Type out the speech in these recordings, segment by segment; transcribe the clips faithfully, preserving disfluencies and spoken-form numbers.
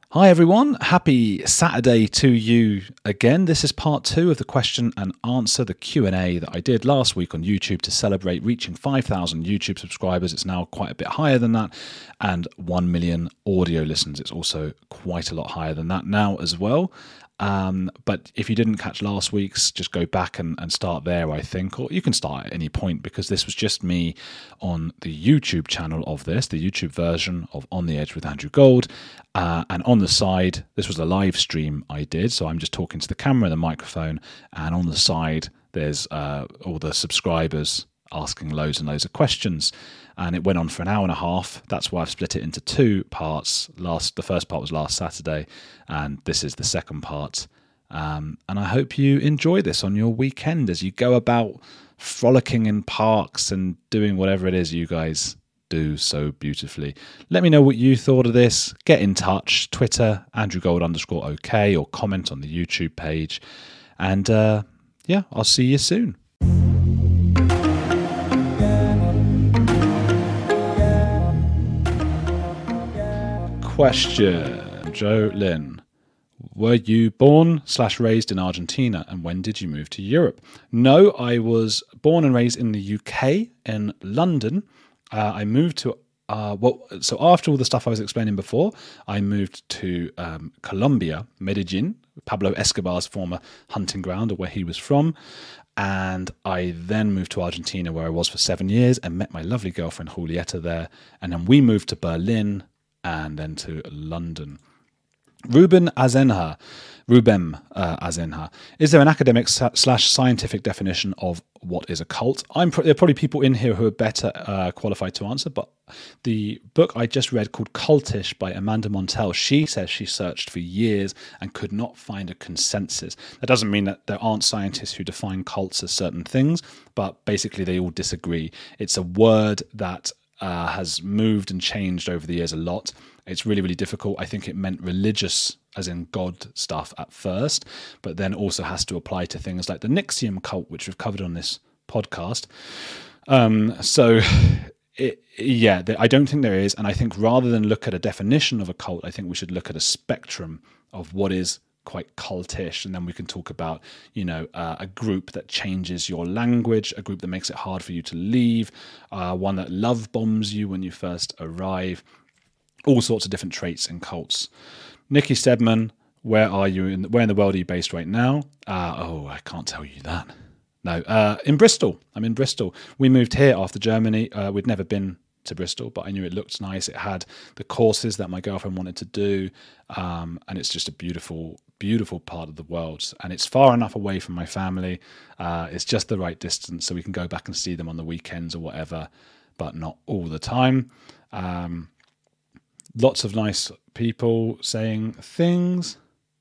Hi everyone, happy Saturday to you again. This is part two of the question and answer, the Q and A that I did last week on YouTube to celebrate reaching five thousand YouTube subscribers. It's now quite a bit higher than that, and one million audio listens. It's also quite a lot higher than that now as well. Um, but if you didn't catch last week's, just go back and, and start there, I think, or you can start at any point because this was just me on the YouTube channel of this, the YouTube version of On the Edge with Andrew Gold. Uh, and on the side, this was a live stream I did. So I'm just talking to the camera and the microphone. And on the side, there's uh, all the subscribers asking loads and loads of questions. And it went on for an hour and a half. That's why I've split it into two parts. Last, the first part was last Saturday, and this is the second part. Um, and I hope you enjoy this on your weekend as you go about frolicking in parks and doing whatever it is you guys do so beautifully. Let me know what you thought of this. Get in touch. Twitter, Andrew Gold underscore OK, or comment on the YouTube page. And uh, yeah, I'll see you soon. Question. Joe Lynn. Were you born slash raised in Argentina, and when did you move to Europe? No, I was born and raised in the U K, in London. Uh, I moved to, uh, well, so after all the stuff I was explaining before, I moved to um, Colombia, Medellin, Pablo Escobar's former hunting ground, or where he was from. And I then moved to Argentina, where I was for seven years, and met my lovely girlfriend Julieta there. And then we moved to Berlin, and then to London. Ruben Azenha, Rubem uh, Azenha. Is there an academic slash scientific definition of what is a cult? I'm pro- there are probably people in here who are better uh, qualified to answer, but the book I just read called Cultish by Amanda Montell, she says she searched for years and could not find a consensus. That doesn't mean that there aren't scientists who define cults as certain things, but basically they all disagree. It's a word that Uh, has moved and changed over the years a lot. It's really, really difficult. I think it meant religious, as in God stuff at first, but then also has to apply to things like the Nixium cult, which we've covered on this podcast. Um, so, it, yeah, I don't think there is. And I think rather than look at a definition of a cult, I think we should look at a spectrum of what is quite cultish, and then we can talk about, you know, uh, a group that changes your language, a group that makes it hard for you to leave, uh, one that love bombs you when you first arrive, all sorts of different traits in cults. Nikki Stedman, where are you? In the, where in the world are you based right now? Uh, oh, I can't tell you that. No, uh, in Bristol. I'm in Bristol. We moved here after Germany. Uh, we'd never been to Bristol, but I knew it looked nice. It had the courses that my girlfriend wanted to do, um, and it's just a beautiful, beautiful part of the world. And it's far enough away from my family. Uh, it's just the right distance, so we can go back and see them on the weekends or whatever, but not all the time. Um, lots of nice people saying things.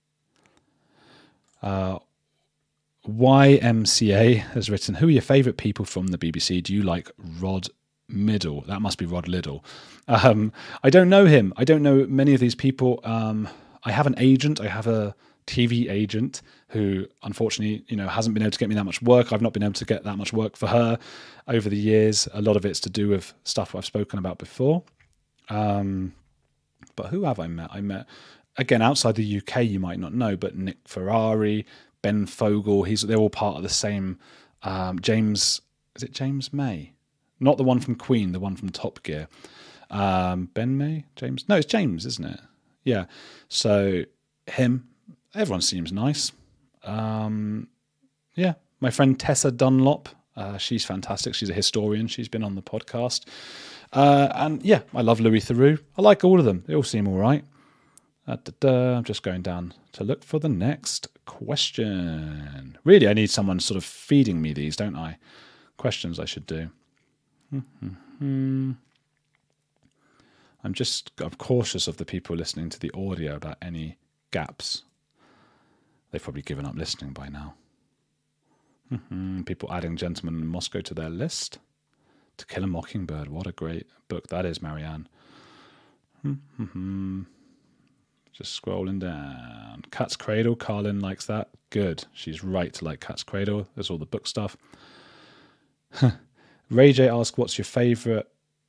Uh, Y M C A has written, who are your favourite people from the B B C? Do you like Rod Middle? That must be Rod Liddle. Um, I don't know him. I don't know many of these people. Um, I have an agent. I have a T V agent who, unfortunately, you know, hasn't been able to get me that much work. I've not been able to get that much work for her over the years. A lot of it's to do with stuff I've spoken about before. Um, but who have I met? I met, again, outside the U K, you might not know, but Nick Ferrari, Ben Fogle. He's they're all part of the same. Um, James, is it James May? Not the one from Queen, the one from Top Gear. Um, Ben May? James? No, it's James, isn't it? Yeah. So him, everyone seems nice. Um, yeah. My friend Tessa Dunlop, uh, she's fantastic. She's a historian. She's been on the podcast. Uh, and yeah, I love Louis Theroux. I like all of them. They all seem all right. Uh, da, da. I'm just going down to look for the next question. Really, I need someone sort of feeding me these, don't I? Questions I should do. Mm-hmm. I'm just I'm cautious of the people listening to the audio about any gaps. They've probably given up listening by now. Mm-hmm. People adding Gentlemen in Moscow to their list. To Kill a Mockingbird. What a great book that is, Marianne. Mm-hmm. Just scrolling down. Cat's Cradle. Carlin likes that. Good. She's right to like Cat's Cradle. There's all the book stuff. Ray J asked, what's your favourite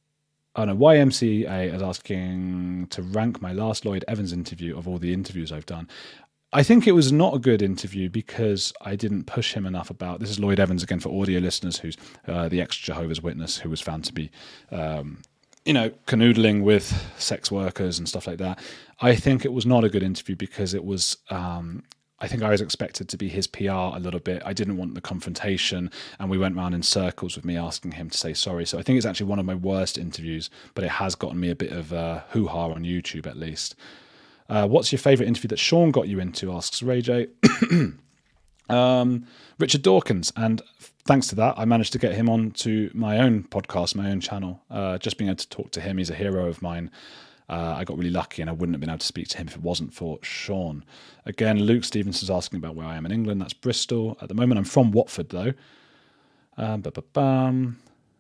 Oh no, Y M C A is asking to rank my last Lloyd Evans interview of all the interviews I've done. I think it was not a good interview because I didn't push him enough about. This is Lloyd Evans again for audio listeners, who's uh, the ex Jehovah's Witness who was found to be, um, you know, canoodling with sex workers and stuff like that. I think it was not a good interview because it was. Um, I think I was expected to be his P R a little bit. I didn't want the confrontation, and we went round in circles with me asking him to say sorry. So I think it's actually one of my worst interviews, but it has gotten me a bit of uh, hoo-ha on YouTube at least. Uh, what's your favourite interview that Sean got you into, asks Ray J. um, Richard Dawkins. And thanks to that, I managed to get him on to my own podcast, my own channel. Uh, just being able to talk to him, he's a hero of mine. Uh, I got really lucky and I wouldn't have been able to speak to him if it wasn't for Sean. Again, Luke Stevens is asking about where I am in England. That's Bristol. At the moment, I'm from Watford, though. Um, ba-ba-bam.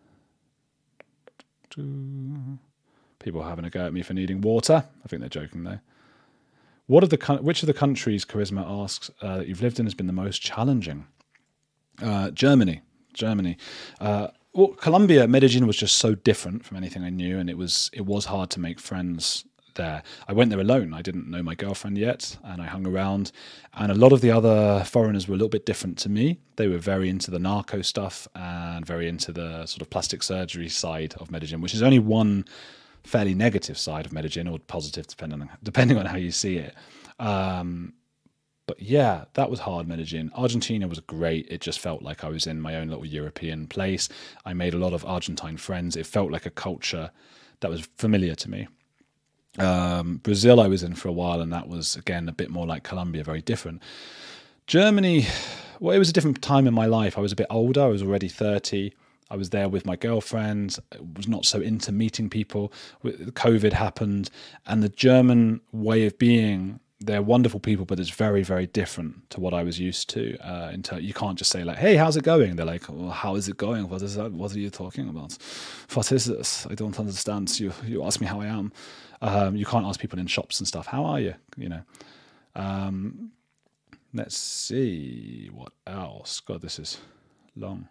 People are having a go at me for needing water. I think they're joking, though. What of the which of the countries, Charisma asks, uh, that you've lived in has been the most challenging? Uh, Germany. Germany. Uh, well, Colombia, Medellin was just so different from anything I knew, and it was it was hard to make friends there. I went there alone. I didn't know my girlfriend yet, and I hung around. And a lot of the other foreigners were a little bit different to me. They were very into the narco stuff and very into the sort of plastic surgery side of Medellin, which is only one fairly negative side of Medellin, or positive, depending on depending on how you see it. Um, but yeah, that was hard, Medellin. Argentina was great. It just felt like I was in my own little European place. I made a lot of Argentine friends. It felt like a culture that was familiar to me. Um, Brazil I was in for a while, and that was, again, a bit more like Colombia, very different. Germany, well, it was a different time in my life. I was a bit older. I was already thirty. I was there with my girlfriend. I was not so into meeting people. COVID happened, and the German way of being, they're wonderful people, but it's very, very different to what I was used to. Uh, in ter- you can't just say like, "Hey, how's it going?" They're like, well, "How is it going? What is that? What are you talking about? What is this? I don't understand." You you ask me how I am. Um, you can't ask people in shops and stuff, "How are you?" You know. Um, let's see what else. God, this is long.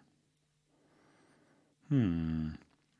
Hmm.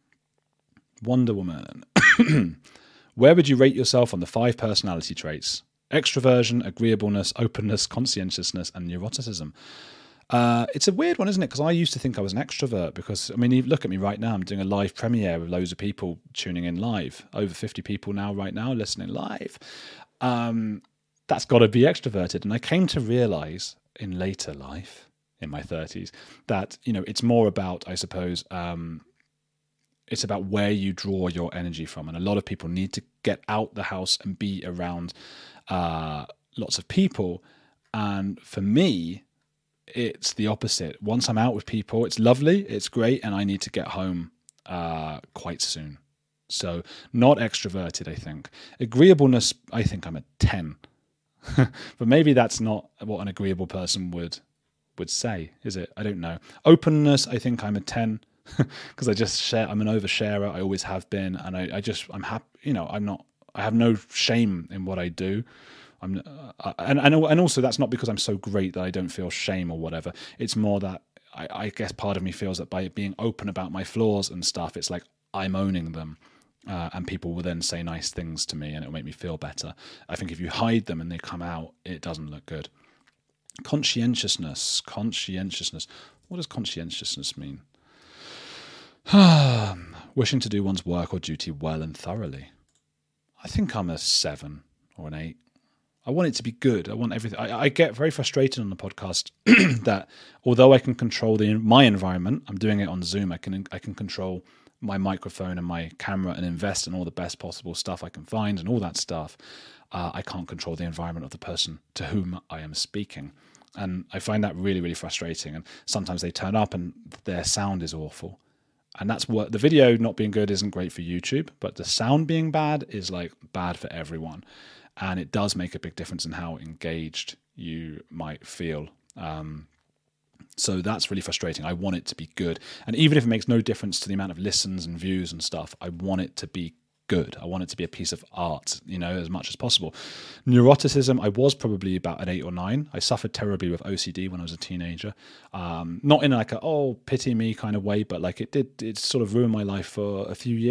Wonder Woman. Where would you rate yourself on the five personality traits? Extroversion, agreeableness, openness, conscientiousness, and neuroticism. Uh, it's a weird one, isn't it? Because I used to think I was an extrovert because, I mean, you look at me right now. I'm doing a live premiere with loads of people tuning in live. Over fifty people now right now listening live. Um, that's got to be extroverted. And I came to realize in later life, in my thirties, that, you know, it's more about, I suppose, um, it's about where you draw your energy from. And a lot of people need to get out the house and be around uh, lots of people. And for me, it's the opposite. Once I'm out with people, it's lovely, it's great, and I need to get home uh, quite soon. So not extroverted, I think. Agreeableness, I think I'm a ten. But maybe that's not what an agreeable person would would say, is it? I don't know. Openness, I think I'm a ten. Because I just share, I'm an oversharer. I always have been, and I, I just, I'm happy. You know, I'm not. I have no shame in what I do. I'm, uh, and and and also that's not because I'm so great that I don't feel shame or whatever. It's more that I, I guess part of me feels that by being open about my flaws and stuff, it's like I'm owning them, uh, and people will then say nice things to me, and it'll make me feel better. I think if you hide them and they come out, it doesn't look good. Conscientiousness, conscientiousness. What does conscientiousness mean? Wishing to do one's work or duty well and thoroughly. I think I'm a seven or an eight. I want it to be good. I want everything. I, I get very frustrated on the podcast that although I can control the my environment, I'm doing it on Zoom. I can I can control my microphone and my camera and invest in all the best possible stuff I can find and all that stuff. Uh, I can't control the environment of the person to whom I am speaking. And I find that really, really frustrating. And sometimes they turn up and their sound is awful. And that's what the video not being good isn't great for YouTube, but the sound being bad is like bad for everyone. And it does make a big difference in how engaged you might feel. Um, so that's really frustrating. I want it to be good. And even if it makes no difference to the amount of listens and views and stuff, I want it to be good. I want it to be a piece of art, you know, as much as possible. Neuroticism, I was probably about an eight or nine. I suffered terribly with O C D when I was a teenager. Um, not in like a, oh, pity me kind of way, but like it did, it sort of ruined my life for a few years.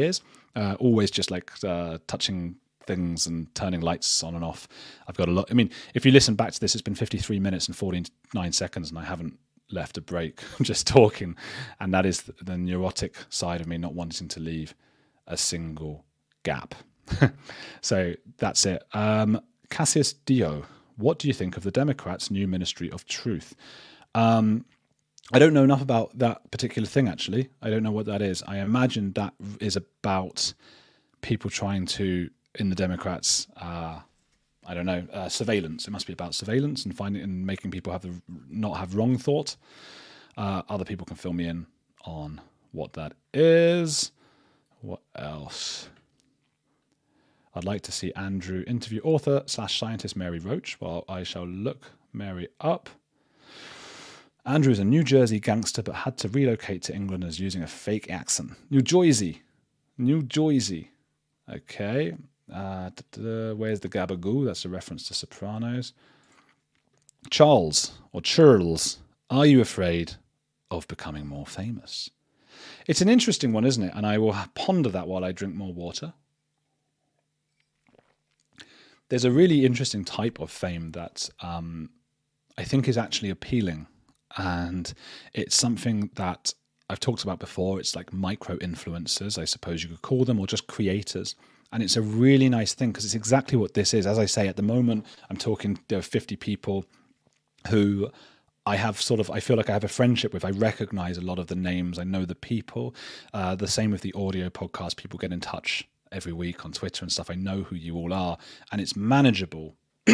Uh, always just like uh, touching things and turning lights on and off. I've got a lot. I mean, if you listen back to this, it's been fifty-three minutes and forty-nine seconds, and I haven't left a break. I'm just talking, and that is the neurotic side of me not wanting to leave a single gap. So that's it. Um, Cassius Dio, what do you think of the Democrats' new Ministry of Truth? Um, I don't know enough about that particular thing, actually. I don't know what that is. I imagine that is about people trying to, in the Democrats, uh, I don't know, uh, surveillance. It must be about surveillance and finding and making people have the, not have wrong thought. Uh, other people can fill me in on what that is. What else? I'd like to see Andrew interview author slash scientist Mary Roach. Well, I shall look Mary up. Andrew is a New Jersey gangster but had to relocate to England as using a fake accent. New Jersey. New Jersey. Okay. Uh, where's the Gabagoo? That's a reference to Sopranos. Charles, or Charles, are you afraid of becoming more famous? It's an interesting one, isn't it? And I will ponder that while I drink more water. There's a really interesting type of fame that um, I think is actually appealing. And it's something that I've talked about before. It's like micro-influencers, I suppose you could call them, or just creators. And it's a really nice thing because it's exactly what this is. As I say, at the moment, I'm talking to fifty people who I have sort of, I feel like I have a friendship with. I recognize a lot of the names. I know the people. Uh, the same with the audio podcast. People get in touch every week on Twitter and stuff. I know who you all are, and it's manageable.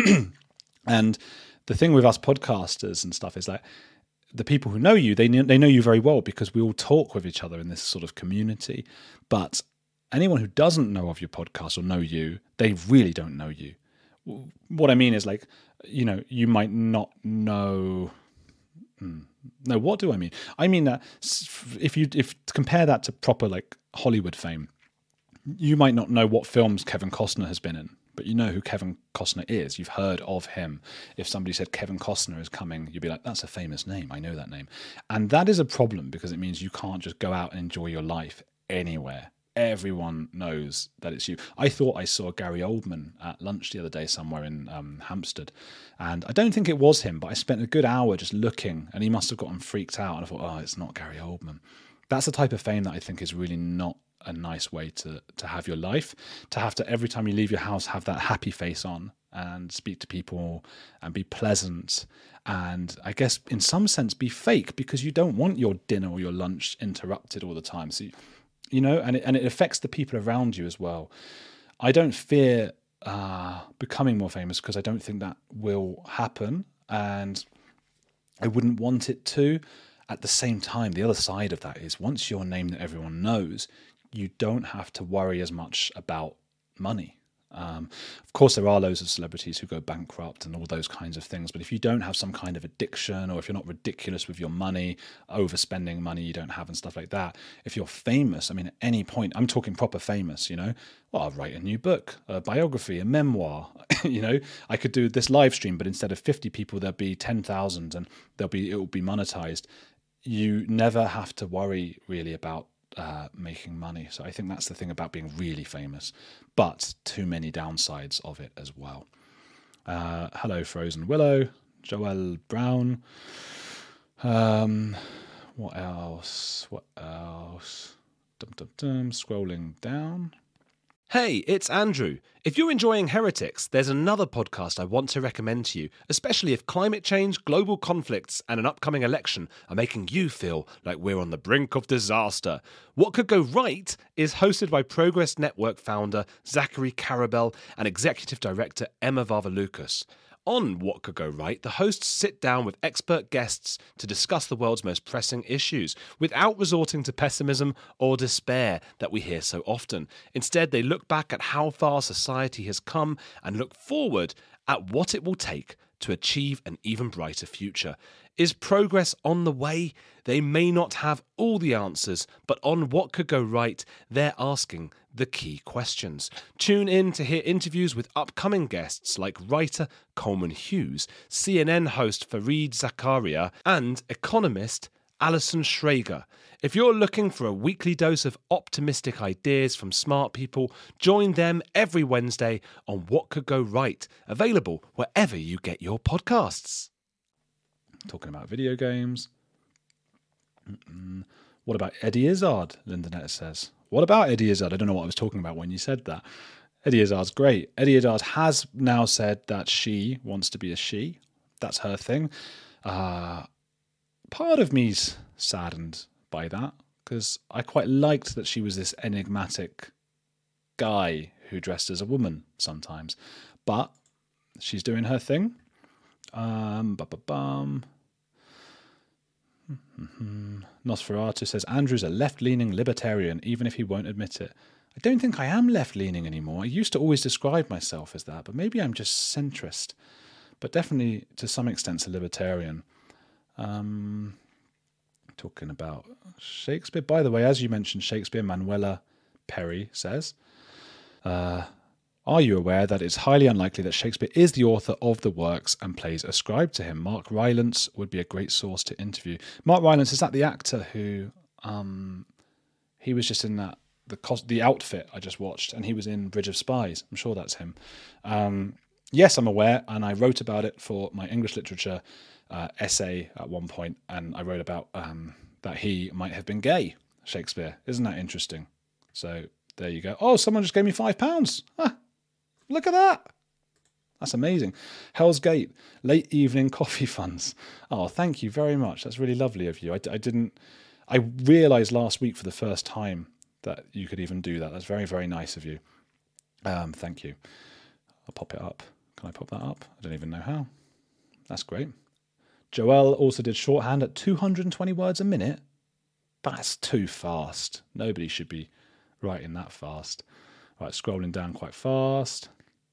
And the thing with us podcasters and stuff is that the people who know you, they know, they know you very well because we all talk with each other in this sort of community. But anyone who doesn't know of your podcast or know you, they really don't know you. What I mean is, like, you know, you might not know. Hmm, no, what do I mean? I mean that if you if compare that to proper like Hollywood fame, you might not know what films Kevin Costner has been in, but you know who Kevin Costner is. You've heard of him. If somebody said Kevin Costner is coming, you'd be like, that's a famous name. I know that name. And that is a problem because it means you can't just go out and enjoy your life anywhere. Everyone knows that it's you. I thought I saw Gary Oldman at lunch the other day somewhere in um, Hampstead. And I don't think it was him, but I spent a good hour just looking, and he must have gotten freaked out. And I thought, oh, it's not Gary Oldman. That's the type of fame that I think is really not a nice way to to have your life, to have to every time you leave your house have that happy face on and speak to people and be pleasant and I guess in some sense be fake because you don't want your dinner or your lunch interrupted all the time. So you, you know, and it, and it affects the people around you as well. I don't fear uh, becoming more famous because I don't think that will happen, and I wouldn't want it to. At the same time, the other side of that is once you're a name that everyone knows, you don't have to worry as much about money. Um, of course, there are loads of celebrities who go bankrupt and all those kinds of things. But if you don't have some kind of addiction, or if you're not ridiculous with your money, overspending money you don't have and stuff like that, if you're famous, I mean, at any point, I'm talking proper famous, you know, well, I'll write a new book, a biography, a memoir, you know, I could do this live stream, but instead of fifty people, there'll be ten thousand and there'll be, it will be monetized. You never have to worry really about Uh, making money. So I think that's the thing about being really famous, but too many downsides of it as well. Uh, hello, Frozen Willow, Joelle Brown. Um, what else? What else? Dum dum dum. Scrolling down. Hey, it's Andrew. If you're enjoying Heretics, there's another podcast I want to recommend to you, especially if climate change, global conflicts, and an upcoming election are making you feel like we're on the brink of disaster. What Could Go Right is hosted by Progress Network founder Zachary Karabell and executive director Emma Varvaloucas. On What Could Go Right, the hosts sit down with expert guests to discuss the world's most pressing issues without resorting to pessimism or despair that we hear so often. Instead, they look back at how far society has come and look forward at what it will take to achieve an even brighter future. Is progress on the way? They may not have all the answers, but on What Could Go Right, they're asking the key questions. Tune in to hear interviews with upcoming guests like writer Coleman Hughes, C N N host Fareed Zakaria, and economist Alison Schrager. If you're looking for a weekly dose of optimistic ideas from smart people, join them every Wednesday on What Could Go Right, available wherever you get your podcasts. Talking about video games. Mm-mm. What about Eddie Izzard? Linda says. What about Eddie Izzard? I don't know what I was talking about when you said that. Eddie Izzard's great. Eddie Izzard has now said that she wants to be a she. That's her thing. Uh, part of me's saddened by that because I quite liked that she was this enigmatic guy who dressed as a woman sometimes. But she's doing her thing. Um, ba-ba-bum. Mm-hmm. Nosferatu says, Andrew's a left-leaning libertarian, even if he won't admit it. I don't think I am left-leaning anymore. I used to always describe myself as that, but maybe I'm just centrist. But definitely, to some extent, a libertarian. Um, talking about Shakespeare. By the way, as you mentioned Shakespeare, Manuela Perry says, uh, are you aware that it's highly unlikely that Shakespeare is the author of the works and plays ascribed to him? Mark Rylance would be a great source to interview. Mark Rylance, is that the actor who... Um, he was just in that the cost, the outfit I just watched, and he was in Bridge of Spies. I'm sure that's him. Um, yes, I'm aware, and I wrote about it for my English literature uh, essay at one point, and I wrote about um, that he might have been gay, Shakespeare. Isn't that interesting? So there you go. Oh, someone just gave me five pounds. Huh. Look at that. That's amazing. Hell's Gate, late evening coffee funds. Oh, thank you very much. That's really lovely of you. I, I didn't, I realised last week for the first time that you could even do that. That's very, very nice of you. Um, thank you. I'll pop it up. Can I pop that up? I don't even know how. That's great. Joelle also did shorthand at two hundred twenty words a minute. That's too fast. Nobody should be writing that fast. Right, scrolling down quite fast.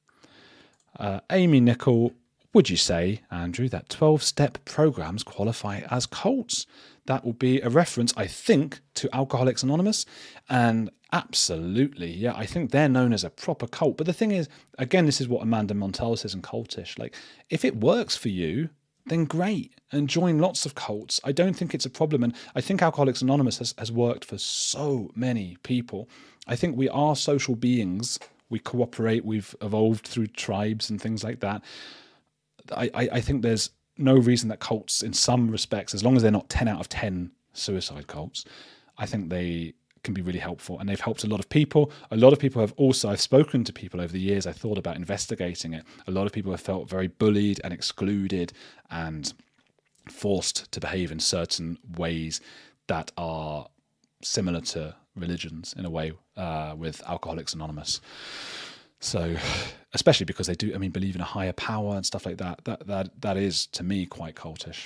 Uh, Amy Nicol, would you say, Andrew, that twelve-step programs qualify as cults? That will be a reference, I think, to Alcoholics Anonymous. And absolutely, yeah, I think they're known as a proper cult. But the thing is, again, this is what Amanda Montell says in Cultish. Like, if it works for you, then great, and join lots of cults. I don't think it's a problem. And I think Alcoholics Anonymous has, has worked for so many people. I think we are social beings. We cooperate. We've evolved through tribes and things like that. I, I, I think there's no reason that cults, in some respects, as long as they're not ten out of ten suicide cults, I think they can be really helpful. And they've helped a lot of people. A lot of people have also, I've spoken to people over the years, I thought about investigating it. A lot of people have felt very bullied and excluded and forced to behave in certain ways that are similar to religions in a way uh, with Alcoholics Anonymous. So, especially because they do, I mean, believe in a higher power and stuff like that. That that that is, to me, quite cultish.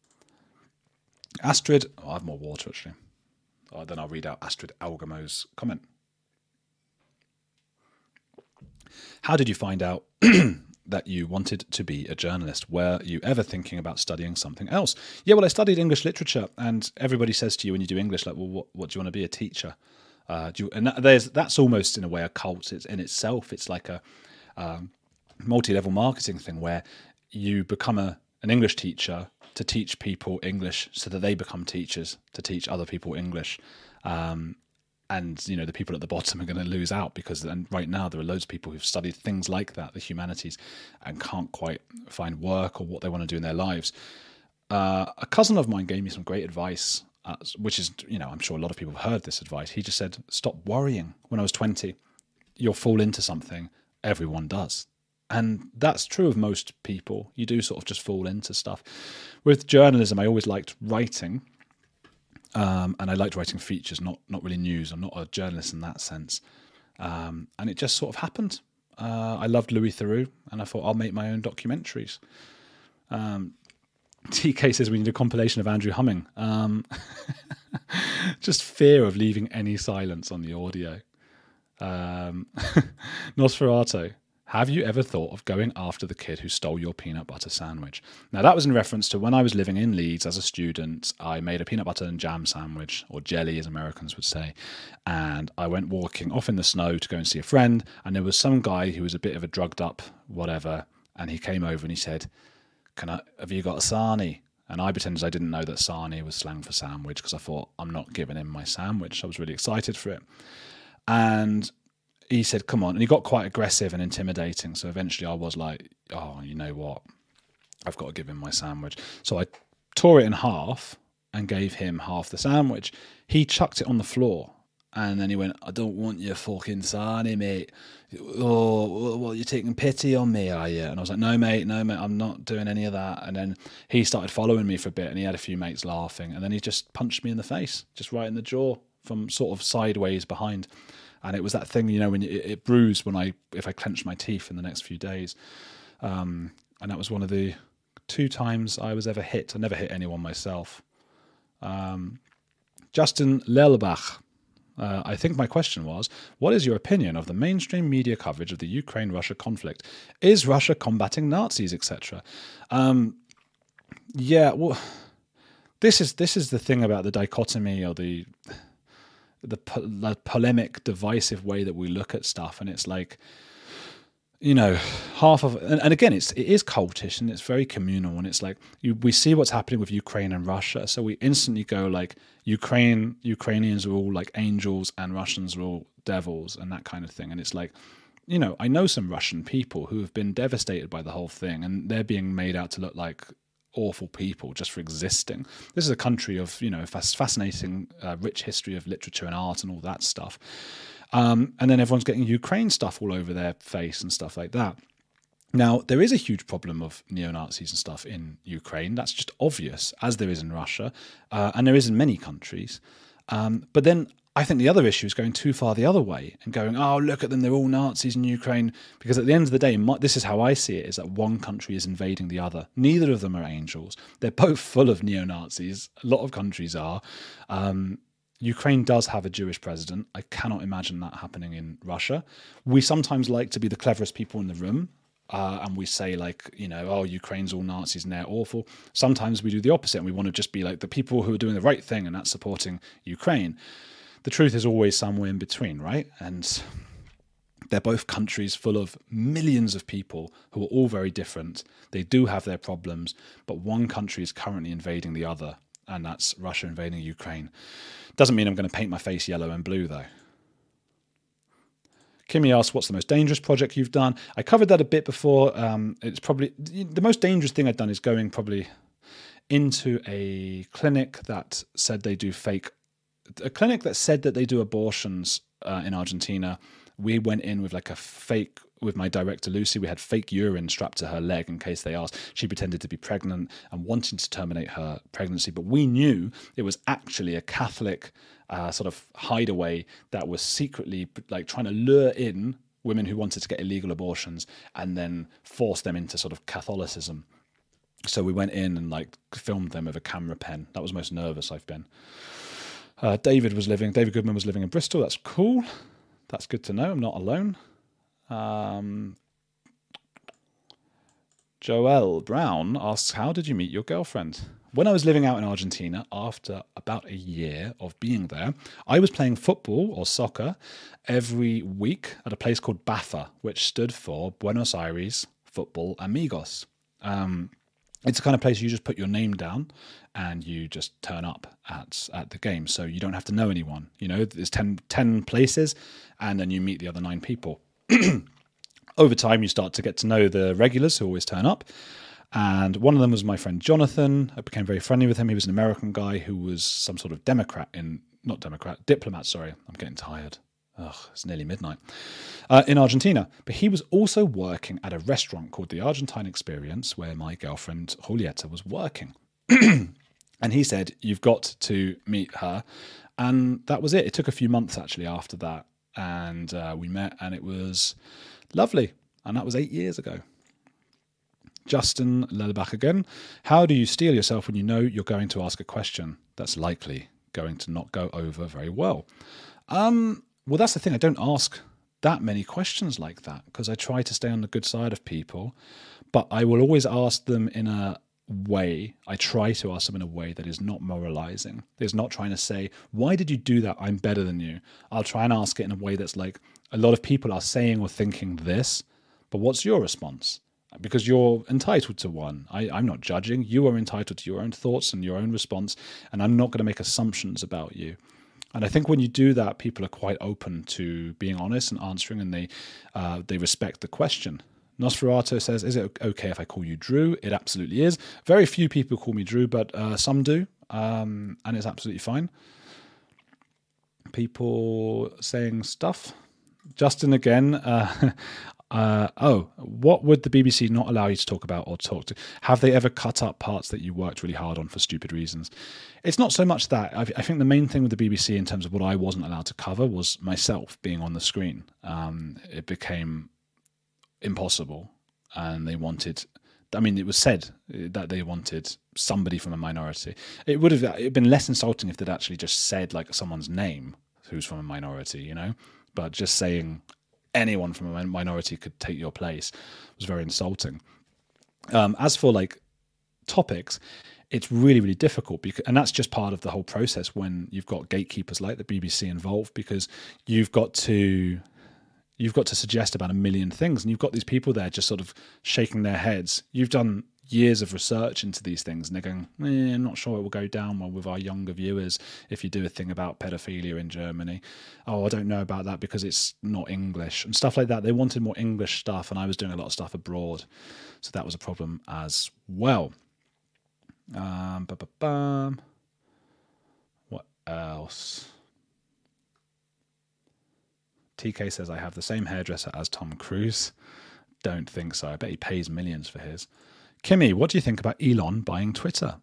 Astrid, oh, I have more water actually. Oh, then I'll read out Astrid Algamo's comment. How did you find out that you wanted to be a journalist? Were you ever thinking about studying something else? Yeah, well, I studied English literature, and everybody says to you when you do English, like, well, what, what do you want to be, a teacher? Uh, do you, and that, there's that's almost in a way a cult. It's in itself. It's like a um, multi-level marketing thing where you become a an English teacher to teach people English, so that they become teachers to teach other people English. Um, and you know the people at the bottom are going to lose out because and right now there are loads of people who've studied things like that, the humanities, and can't quite find work or what they want to do in their lives. Uh, a cousin of mine gave me some great advice. Uh, which is, you know, I'm sure a lot of people have heard this advice. He just said, stop worrying. When I was twenty, you'll fall into something. Everyone does. And that's true of most people. You do sort of just fall into stuff. With journalism, I always liked writing. Um, and I liked writing features, not not really news. I'm not a journalist in that sense. Um, and it just sort of happened. Uh, I loved Louis Theroux, and I thought I'll make my own documentaries. Um T K says we need a compilation of Andrew humming. Um, just fear of leaving any silence on the audio. Um, Nosferatu, have you ever thought of going after the kid who stole your peanut butter sandwich? Now, that was in reference to when I was living in Leeds as a student. I made a peanut butter and jam sandwich, or jelly as Americans would say. And I went walking off in the snow to go and see a friend. And there was some guy who was a bit of a drugged up whatever. And he came over and he said, Can I, have you got a sarnie? And I pretended I didn't know that sarnie was slang for sandwich because I thought, I'm not giving him my sandwich. I was really excited for it. And he said, come on. And he got quite aggressive and intimidating. So eventually I was like, oh, you know what? I've got to give him my sandwich. So I tore it in half and gave him half the sandwich. He chucked it on the floor. And then he went, I don't want your fucking sarnie, mate. Oh, well, you're taking pity on me, are you? And I was like, no, mate, no, mate, I'm not doing any of that. And then he started following me for a bit, and he had a few mates laughing. And then he just punched me in the face, just right in the jaw, from sort of sideways behind. And it was that thing, you know, when it, it bruised when I, if I clenched my teeth in the next few days. Um, and that was one of the two times I was ever hit. I never hit anyone myself. Um, Justin Lelbach. Uh, I think my question was, what is your opinion of the mainstream media coverage of the Ukraine-Russia conflict? Is Russia combating Nazis, et cetera? Um, yeah, well, this is this is the thing about the dichotomy or the, the the polemic, divisive way that we look at stuff, and it's like, you know, half of, and, and again, it's it is cultish and it's very communal, and it's like you, we see what's happening with Ukraine and Russia, so we instantly go like, Ukraine, Ukrainians are all like angels and Russians are all devils and that kind of thing. And it's like, you know, I know some Russian people who have been devastated by the whole thing, and they're being made out to look like awful people just for existing. This is a country of, you know, fascinating, uh, rich history of literature and art and all that stuff. Um, and then everyone's getting Ukraine stuff all over their face and stuff like that. Now, there is a huge problem of neo-Nazis and stuff in Ukraine. That's just obvious, as there is in Russia, uh, and there is in many countries. Um, but then I think the other issue is going too far the other way and going, oh, look at them, they're all Nazis in Ukraine. Because at the end of the day, my, this is how I see it, is that one country is invading the other. Neither of them are angels. They're both full of neo-Nazis. A lot of countries are. Um, Ukraine does have a Jewish president. I cannot imagine that happening in Russia. We sometimes like to be the cleverest people in the room. Uh, and we say like, you know, oh, Ukraine's all Nazis and they're awful. Sometimes we do the opposite and we want to just be like the people who are doing the right thing and that's supporting Ukraine. The truth is always somewhere in between, right? And they're both countries full of millions of people who are all very different. They do have their problems, but one country is currently invading the other, and that's Russia invading Ukraine. Doesn't mean I'm going to paint my face yellow and blue, though. Kimmy asks, what's the most dangerous project you've done? I covered that a bit before. Um, it's probably the most dangerous thing I've done is going probably into a clinic that said they do fake, a clinic that said that they do abortions uh, in Argentina. We went in with like a fake, with my director Lucy, we had fake urine strapped to her leg in case they asked. She pretended to be pregnant and wanting to terminate her pregnancy, but we knew it was actually a Catholic Uh, sort of hideaway that was secretly like trying to lure in women who wanted to get illegal abortions and then force them into sort of Catholicism. So we went in and like filmed them with a camera pen. That was the most nervous I've been. Uh, David was living, David Goodman was living in Bristol. That's cool. That's good to know. I'm not alone. Um, Joelle Brown asks, how did you meet your girlfriend? When I was living out in Argentina, after about a year of being there, I was playing football or soccer every week at a place called BAFA, which stood for Buenos Aires Football Amigos. Um, it's the kind of place you just put your name down and you just turn up at at the game. So you don't have to know anyone. You know, there's ten, ten places and then you meet the other nine people. Over time, you start to get to know the regulars who always turn up. And one of them was my friend Jonathan. I became very friendly with him. He was an American guy who was some sort of Democrat in, not Democrat, diplomat, sorry. I'm getting tired. Ugh, it's nearly midnight. Uh, in Argentina. But he was also working at a restaurant called the Argentine Experience where my girlfriend Julieta was working. And he said, you've got to meet her. And that was it. It took a few months actually after that. And uh, we met and it was lovely. And that was eight years ago. Justin Lelbach again. How do you steel yourself when you know you're going to ask a question that's likely going to not go over very well? Um, well, that's the thing. I don't ask that many questions like that because I try to stay on the good side of people. But I will always ask them in a way, I try to ask them in a way that is not moralizing. It's not trying to say, why did you do that? I'm better than you. I'll try and ask it in a way that's like, a lot of people are saying or thinking this, but what's your response? because you're entitled to one. I, I'm not judging. You are entitled to your own thoughts and your own response, and I'm not going to make assumptions about you. And I think when you do that, people are quite open to being honest and answering, and they uh, they respect the question. Nosferatu says, is it okay if I call you Drew? It absolutely is. Very few people call me Drew, but uh, some do, um, and it's absolutely fine. People saying stuff. Justin again. Uh, uh, oh, what would the B B C not allow you to talk about or talk to? Have they ever cut up parts that you worked really hard on for stupid reasons? It's not so much that. I, I think the main thing with the B B C in terms of what I wasn't allowed to cover was myself being on the screen. Um, it became impossible, and they wanted, I mean, it was said that they wanted somebody from a minority. It would have it'd been less insulting if they'd actually just said like someone's name who's from a minority, you know, but just saying anyone from a minority could take your place was very insulting. Um, as for like topics, it's really, really difficult, because, and that's just part of the whole process when you've got gatekeepers like the B B C involved, because you've got to You've got to suggest about a million things, and you've got these people there just sort of shaking their heads. You've done years of research into these things, and they're going, eh, I'm not sure it will go down well with our younger viewers if you do a thing about pedophilia in Germany. Oh, I don't know about that because it's not English and stuff like that. They wanted more English stuff, and I was doing a lot of stuff abroad. So that was a problem as well. Um, ba-ba-bam. What else? T K says, I have the same hairdresser as Tom Cruise. Don't think so. I bet he pays millions for his. Kimmy, what do you think about Elon buying Twitter?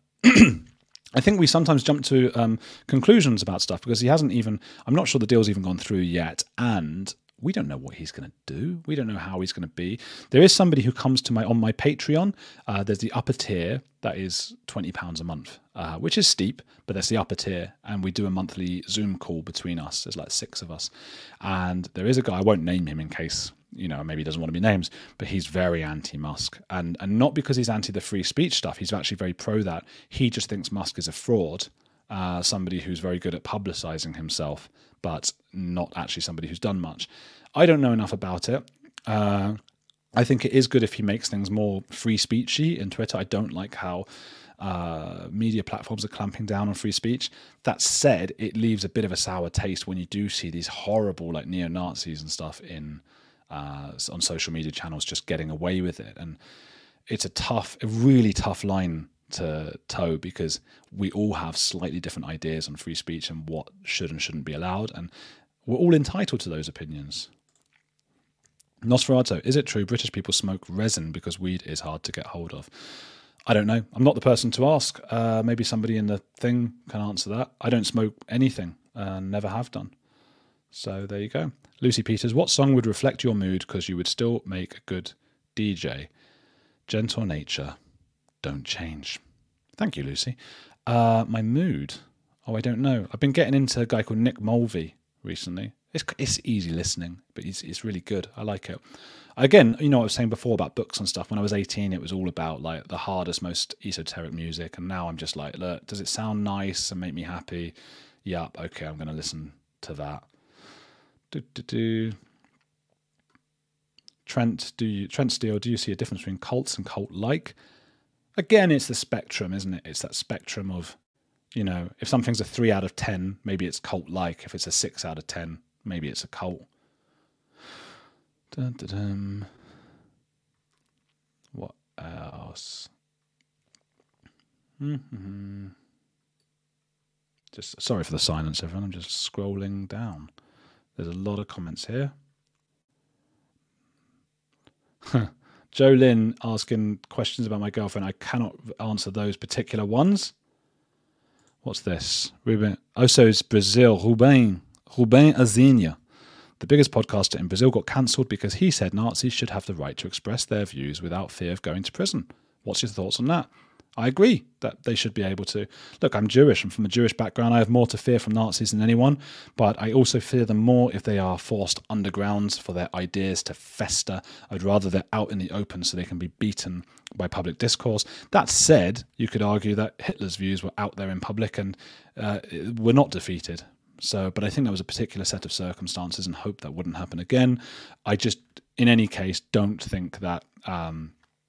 I think we sometimes jump to um, conclusions about stuff because he hasn't even, I'm not sure the deal's even gone through yet. And we don't know what he's going to do. We don't know how he's going to be. There is somebody who comes to my, on my Patreon. Uh, there's the upper tier that is twenty pounds a month, uh, which is steep, but that's the upper tier. And we do a monthly Zoom call between us. There's like six of us. And there is a guy, I won't name him in case, you know, maybe he doesn't want to be named, but he's very anti-Musk. And, and not because he's anti the free speech stuff. He's actually very pro that. He just thinks Musk is a fraud. Uh, somebody who's very good at publicizing himself, but not actually somebody who's done much. I don't know enough about it. Uh, I think it is good if he makes things more free speechy in Twitter. I don't like how uh, media platforms are clamping down on free speech. That said, it leaves a bit of a sour taste when you do see these horrible like neo-Nazis and stuff in uh, on social media channels just getting away with it. And it's a tough, a really tough line to toe, because we all have slightly different ideas on free speech and what should and shouldn't be allowed, and we're all entitled to those opinions. Nosferatu, is it true British people smoke resin because weed is hard to get hold of? I don't know. I'm not the person to ask. Uh, maybe somebody in the thing can answer that. I don't smoke anything, uh, never have done. So there you go. Lucy Peters, what song would reflect your mood because you would still make a good D J? Gentle Nature, Don't Change. Thank you, Lucy. Uh, my mood? Oh, I don't know. I've been getting into a guy called Nick Mulvey recently. It's it's easy listening, but it's it's really good. I like it. Again, you know what I was saying before about books and stuff. When I was eighteen, it was all about like the hardest, most esoteric music, and now I'm just like, look, does it sound nice and make me happy? Yep, okay, I'm going to listen to that. Do, do, do. Trent, do you Trent Steele? Do you see a difference between cults and cult-like? Again, it's the spectrum, isn't it? It's that spectrum of, you know, if something's a three out of ten, maybe it's cult-like. If it's a six out of ten, maybe it's a cult. Dun, dun, dun. What else? Mm-hmm. Just sorry for the silence, everyone. I'm just scrolling down. There's a lot of comments here. Joe Lynn asking questions about my girlfriend. I cannot answer those particular ones. What's this? Ruben. Oh, so it's Brazil. Ruben. Ruben Azinha. The biggest podcaster in Brazil got cancelled because he said Nazis should have the right to express their views without fear of going to prison. What's your thoughts on that? I agree that they should be able to. Look, I'm Jewish, and from a Jewish background, I have more to fear from Nazis than anyone, but I also fear them more if they are forced underground for their ideas to fester. I'd rather they're out in the open so they can be beaten by public discourse. That said, you could argue that Hitler's views were out there in public and uh, were not defeated. So, but I think that was a particular set of circumstances and hope that wouldn't happen again. I just, in any case, don't think that... Um,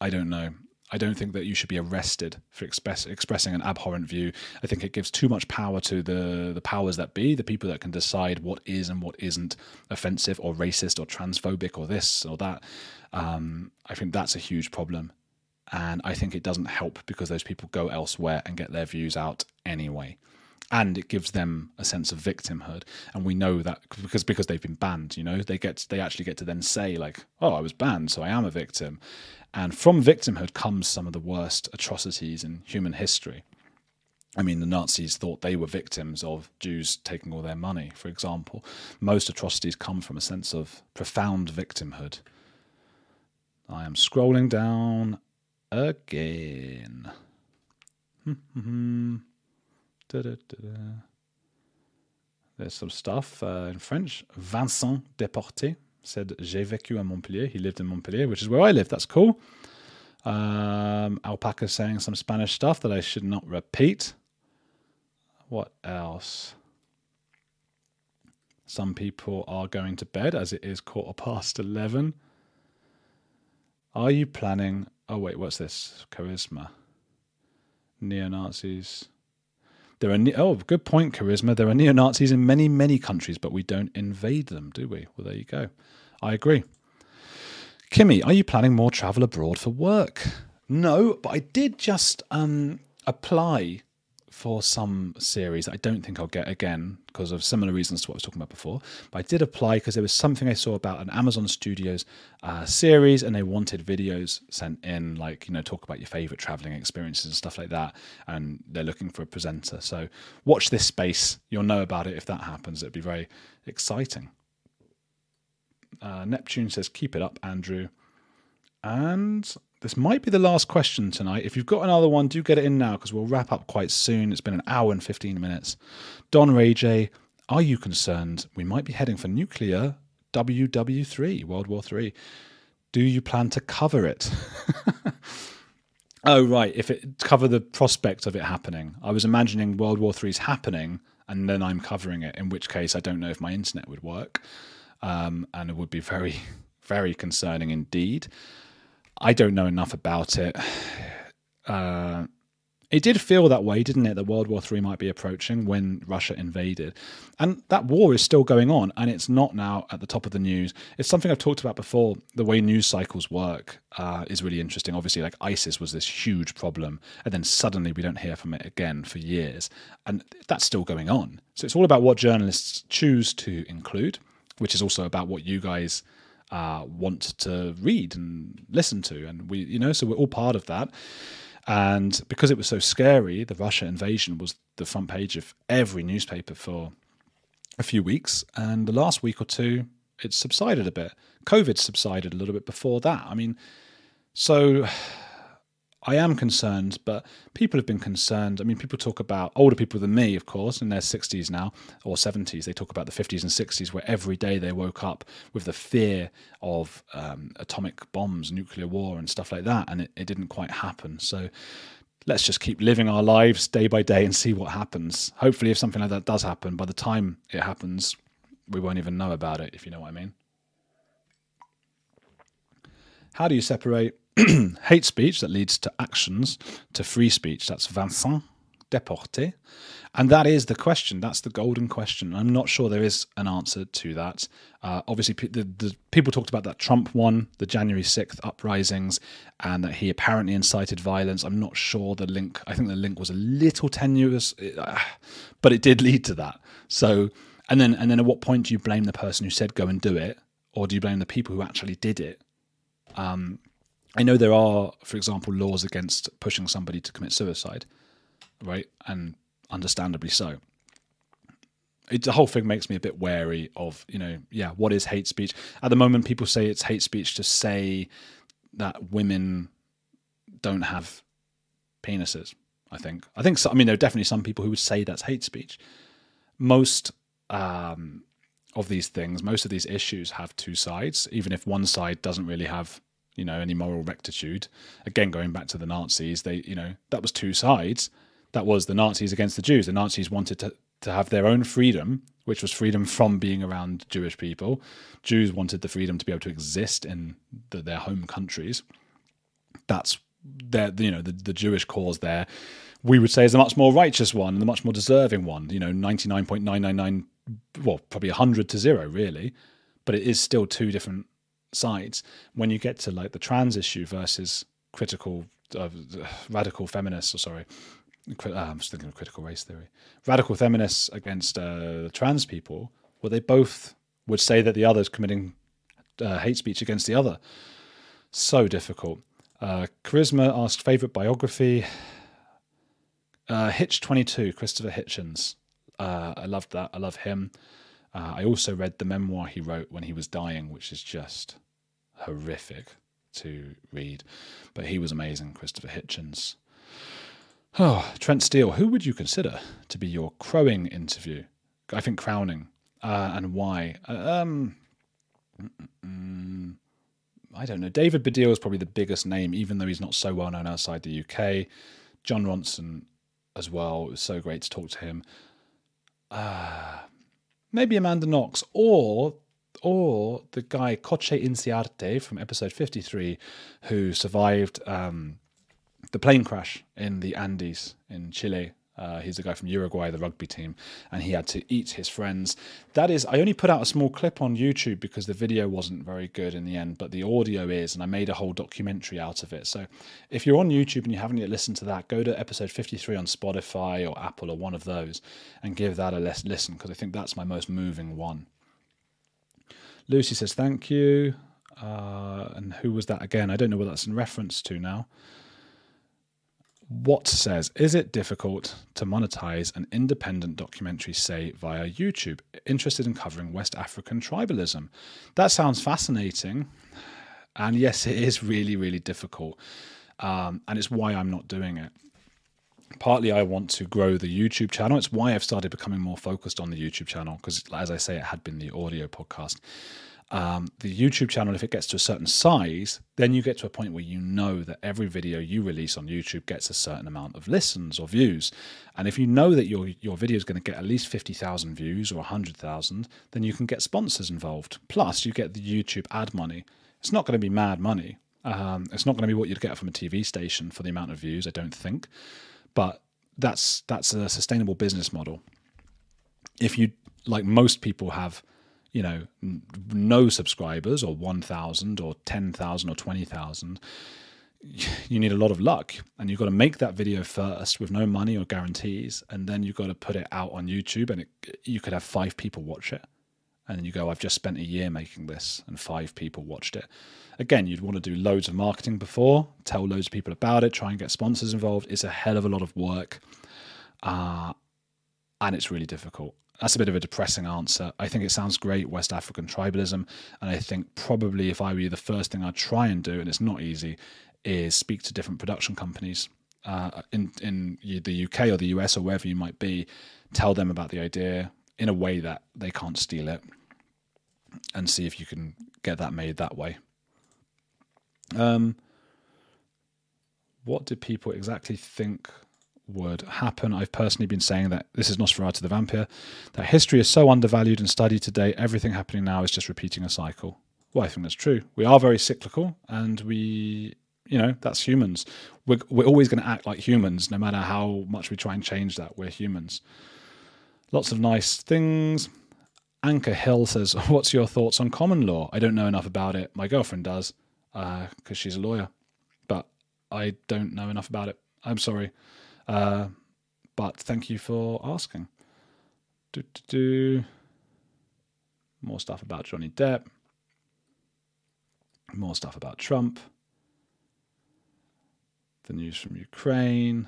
I don't know. I don't think that you should be arrested for express, expressing an abhorrent view. I think it gives too much power to the, the powers that be, the people that can decide what is and what isn't offensive or racist or transphobic or this or that. Um, I think that's a huge problem. And I think it doesn't help because those people go elsewhere and get their views out anyway. And it gives them a sense of victimhood. And we know that because because they've been banned, you know, they get they actually get to then say like, oh, I was banned, so I am a victim. And from victimhood comes some of the worst atrocities in human history. I mean, the Nazis thought they were victims of Jews taking all their money, for example. Most atrocities come from a sense of profound victimhood. I am scrolling down again. Da-da-da-da. There's some stuff uh, in French. Vincent Desporté said, j'ai vécu à Montpellier. He lived in Montpellier, which is where I live. That's cool. Um, Alpaca saying some Spanish stuff that I should not repeat. What else? Some people are going to bed as it is quarter past eleven. Are you planning... Oh, wait, what's this? Charisma. Neo-Nazis... There are ne- oh, good point, Charisma. There are neo-Nazis in many, many countries, but we don't invade them, do we? Well, there you go. I agree. Kimmy, are you planning more travel abroad for work? No, but I did just um, apply for some series that I don't think I'll get again because of similar reasons to what I was talking about before. But I did apply because there was something I saw about an Amazon Studios uh, series, and they wanted videos sent in, like, you know, talk about your favorite traveling experiences and stuff like that. And they're looking for a presenter. So watch this space. You'll know about it if that happens. It'd be very exciting. Uh, Neptune says, keep it up, Andrew. And this might be the last question tonight. If you've got another one, do get it in now because we'll wrap up quite soon. It's been an hour and fifteen minutes. Don Ray J, are you concerned we might be heading for nuclear W W three, World War Three? Do you plan to cover it? Oh, right. If it cover the prospect of it happening. I was imagining World War Three is happening and then I'm covering it, in which case I don't know if my internet would work. Um, and it would be very, very concerning indeed. I don't know enough about it. Uh, it did feel that way, didn't it, that World War Three might be approaching when Russia invaded. And that war is still going on, and it's not now at the top of the news. It's something I've talked about before. The way news cycles work uh, is really interesting. Obviously, like ISIS was this huge problem, and then suddenly we don't hear from it again for years. And that's still going on. So it's all about what journalists choose to include, which is also about what you guys uh, want to read and listen to. And we, you know, so we're all part of that. And because it was so scary, the Russia invasion was the front page of every newspaper for a few weeks. And the last week or two, it subsided a bit. COVID subsided a little bit before that. I mean, so I am concerned, but people have been concerned. I mean, people talk about, older people than me, of course, in their sixties now, or seventies, they talk about the fifties and sixties, where every day they woke up with the fear of um, atomic bombs, nuclear war and stuff like that, and it, it didn't quite happen. So let's just keep living our lives day by day and see what happens. Hopefully, if something like that does happen, by the time it happens, we won't even know about it, if you know what I mean. How do you separate hate speech that leads to actions to free speech? That's Vincent Desporté. And that is the question. That's the golden question. I'm not sure there is an answer to that. Uh, obviously, the, the people talked about that Trump won the January sixth uprisings and that he apparently incited violence. I'm not sure the link. I think the link was a little tenuous, uh, but it did lead to that. So, and then, and then at what point do you blame the person who said go and do it? Or do you blame the people who actually did it? Um, I know there are, for example, laws against pushing somebody to commit suicide, right? And understandably so. It, the whole thing makes me a bit wary of, you know, yeah, what is hate speech? At the moment, people say it's hate speech to say that women don't have penises, I think. I think, so, I mean, there are definitely some people who would say that's hate speech. Most um, of these things, most of these issues have two sides, even if one side doesn't really have, you know, any moral rectitude. Again, going back to the Nazis, they, you know, that was two sides. That was the Nazis against the Jews. The Nazis wanted to, to have their own freedom, which was freedom from being around Jewish people. Jews wanted the freedom to be able to exist in the, their home countries. that's their, you know, the, the Jewish cause there, we would say is the much more righteous one and the much more deserving one. You know, ninety-nine point nine nine nine, well, probably one hundred to zero, really. But it is still two different sides. When you get to like the trans issue versus critical, uh, radical feminists, or sorry, uh, I'm just thinking of critical race theory, radical feminists against uh, trans people, well, they both would say that the other is committing uh, hate speech against the other. So difficult. Uh, Charisma asked, favourite biography? Uh, Hitch twenty-two, Christopher Hitchens. Uh, I loved that. I love him. Uh, I also read the memoir he wrote when he was dying, which is just horrific to read. But he was amazing, Christopher Hitchens. Oh, Trent Steele, who would you consider to be your crowing interview? I think crowning. Uh, and why? Um, I don't know. David Baddiel is probably the biggest name, even though he's not so well known outside the U K. John Ronson as well. It was so great to talk to him. Uh, maybe Amanda Knox, or or the guy Coche Inciarte from episode fifty-three, who survived um, the plane crash in the Andes in Chile. Uh, he's the guy from Uruguay, the rugby team, and he had to eat his friends. That is, I only put out a small clip on YouTube because the video wasn't very good in the end, but the audio is, and I made a whole documentary out of it. So if you're on YouTube and you haven't yet listened to that, go to episode fifty-three on Spotify or Apple or one of those and give that a listen, because I think that's my most moving one. Lucy says, thank you. Uh, and who was that again? I don't know what that's in reference to now. What says, is it difficult to monetize an independent documentary, say, via YouTube? Interested in covering West African tribalism. That sounds fascinating. And yes, it is really, really difficult. Um, and it's why I'm not doing it. Partly I want to grow the YouTube channel. It's why I've started becoming more focused on the YouTube channel, because as I say, it had been the audio podcast. Um, the YouTube channel, if it gets to a certain size, then you get to a point where you know that every video you release on YouTube gets a certain amount of listens or views. And if you know that your your video is going to get at least fifty thousand views or one hundred thousand, then you can get sponsors involved. Plus, you get the YouTube ad money. It's not going to be mad money. Um, it's not going to be what you'd get from a T V station for the amount of views, I don't think. But that's that's a sustainable business model. If you, like most people, have you know, no subscribers or one thousand or ten thousand or twenty thousand, you need a lot of luck. And you've got to make that video first with no money or guarantees. And then you've got to put it out on YouTube, and it, you could have five people watch it. And then you go, I've just spent a year making this and five people watched it. Again, you'd want to do loads of marketing before, tell loads of people about it, try and get sponsors involved. It's a hell of a lot of work. Uh, and it's really difficult. That's a bit of a depressing answer. I think it sounds great, West African tribalism, and I think probably if I were you, the first thing I'd try and do, and it's not easy, is speak to different production companies uh, in in the U K or the U S or wherever you might be, tell them about the idea in a way that they can't steal it, and see if you can get that made that way. Um, what do people exactly think would happen? I've personally been saying that, this is Nosferatu the Vampire, that history is so undervalued and studied today, everything happening now is just repeating a cycle. Well, I think that's true. We are very cyclical, and we, you know, that's humans. We're, we're always going to act like humans, no matter how much we try and change that. We're humans. Lots of nice things. Anchor Hill says, what's your thoughts on common law? I don't know enough about it. My girlfriend does, because uh, she's a lawyer, but I don't know enough about it. I'm sorry. Uh, but thank you for asking. Do, do, do. More stuff about Johnny Depp. More stuff about Trump. The news from Ukraine.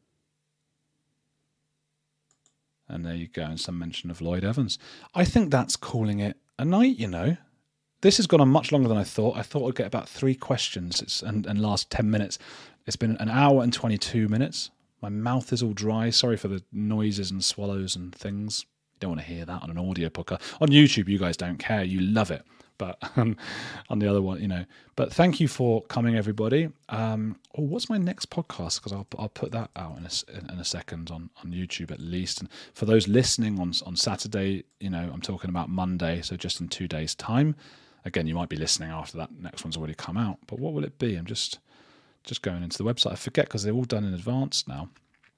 And there you go, and some mention of Lloyd Evans. I think that's calling it a night, you know. This has gone on much longer than I thought. I thought I'd get about three questions it's, and, and last ten minutes. It's been an hour and twenty-two minutes. My mouth is all dry. Sorry for the noises and swallows and things. You don't want to hear that on an audio podcast. On YouTube, you guys don't care. You love it. But um, on the other one, you know. But thank you for coming, everybody. Um, oh, what's my next podcast? Because I'll I'll put that out in a, in a second on, on YouTube at least. And for those listening on on Saturday, you know, I'm talking about Monday, so just in two days' time. Again, you might be listening after that next one's already come out. But what will it be? I'm just just going into the website. I forget because they're all done in advance now.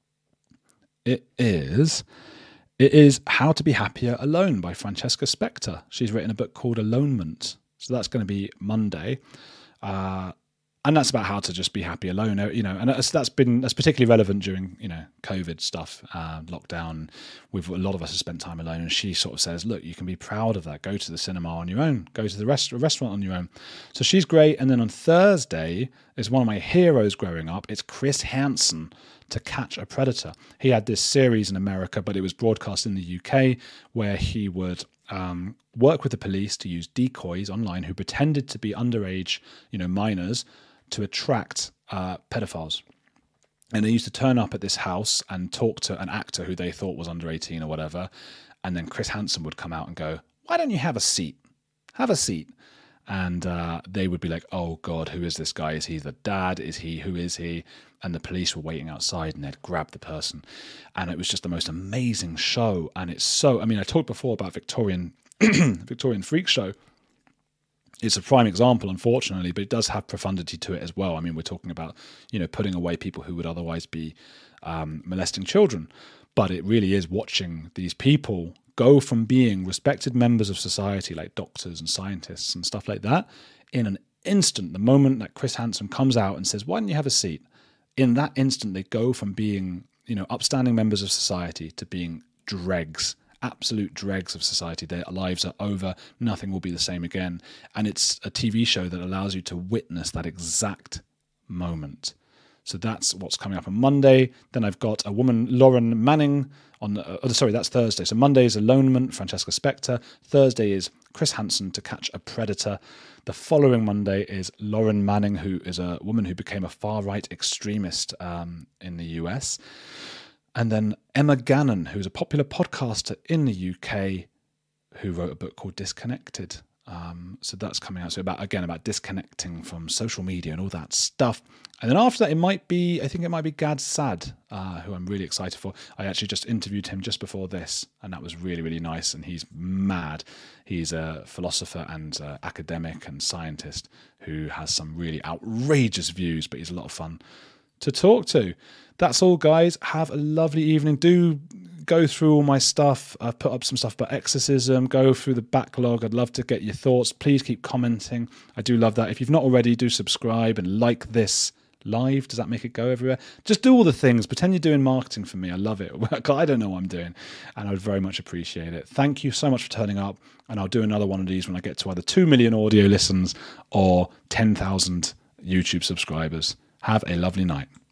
It is, it is How to Be Happier Alone by Francesca Spector. She's written a book called Alonement. So that's going to be Monday. Uh, and that's about how to just be happy alone, you know, and that's, that's been, that's particularly relevant during, you know, COVID stuff, uh, lockdown. We've, a lot of us have spent time alone, and she sort of says, look, you can be proud of that. Go to the cinema on your own, go to the rest, restaurant on your own. So she's great. And then on Thursday is one of my heroes growing up. It's Chris Hansen, To Catch a Predator. He had this series in America, but it was broadcast in the U K, where he would um, work with the police to use decoys online who pretended to be underage, you know, minors, to attract uh, pedophiles. And they used to turn up at this house and talk to an actor who they thought was under eighteen or whatever. And then Chris Hansen would come out and go, why don't you have a seat? Have a seat. And uh, they would be like, oh God, who is this guy? Is he the dad? Is he, who is he? And the police were waiting outside, and they'd grab the person. And it was just the most amazing show. And it's so, I mean, I talked before about Victorian, Victorian Freak Show. It's a prime example, unfortunately, but it does have profundity to it as well. I mean, we're talking about, you know, putting away people who would otherwise be um, molesting children. But it really is watching these people go from being respected members of society, like doctors and scientists and stuff like that, in an instant, the moment that Chris Hansen comes out and says, why don't you have a seat? In that instant, they go from being, you know, upstanding members of society to being dregs, absolute dregs of society. Their lives are over. Nothing will be the same again. And it's a T V show that allows you to witness that exact moment. So that's what's coming up on Monday. Then I've got a woman, Lauren Manning, on. Uh, oh, sorry, that's Thursday. So Monday is Alonement, Francesca Spector. Thursday is Chris Hansen, To Catch a Predator. The following Monday is Lauren Manning, who is a woman who became a far-right extremist um, in the U S. And then Emma Gannon, who's a popular podcaster in the U K, who wrote a book called Disconnected. Um, so that's coming out. So about, again, about disconnecting from social media and all that stuff. And then after that, it might be, I think it might be Gad Saad, uh, who I'm really excited for. I actually just interviewed him just before this, and that was really, really nice. And he's mad. He's a philosopher and uh, academic and scientist who has some really outrageous views, but he's a lot of fun to talk to. That's all, guys. Have a lovely evening. Do go through all my stuff. I've put up some stuff about exorcism. Go through the backlog. I'd love to get your thoughts. Please keep commenting. I do love that. If you've not already, do subscribe and like this live. Does that make it go everywhere? Just do all the things. Pretend you're doing marketing for me. I love it. I don't know what I'm doing, and I would very much appreciate it. Thank you so much for turning up, and I'll do another one of these when I get to either two million audio listens or ten thousand YouTube subscribers. Have a lovely night.